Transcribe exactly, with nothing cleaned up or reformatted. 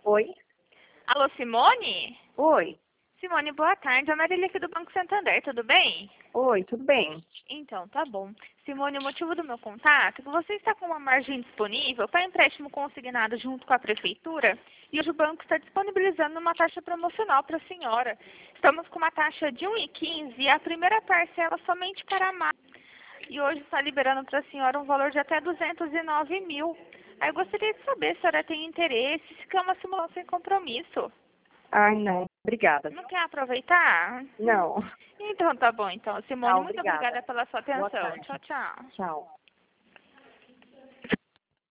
Oi? Alô, Simone? Oi? Simone, boa tarde. É a Marília aqui do Banco Santander, tudo bem? Oi, tudo bem? Então, tá bom. Simone, o motivo do meu contato é que você está com uma margem disponível para empréstimo consignado junto com a Prefeitura e hoje o banco está disponibilizando uma taxa promocional para a senhora. Estamos com uma taxa de um vírgula quinze e a primeira parcela somente para maio. E hoje está liberando para a senhora um valor de até duzentos e nove mil. Aí eu gostaria de saber se a senhora tem interesse, se quer uma simulação sem compromisso. Ai, não. Obrigada. Não quer aproveitar? Não. Então tá bom, então. Simone, Tá, muito obrigada. obrigada pela sua Boa atenção. tarde. Tchau, tchau. Tchau.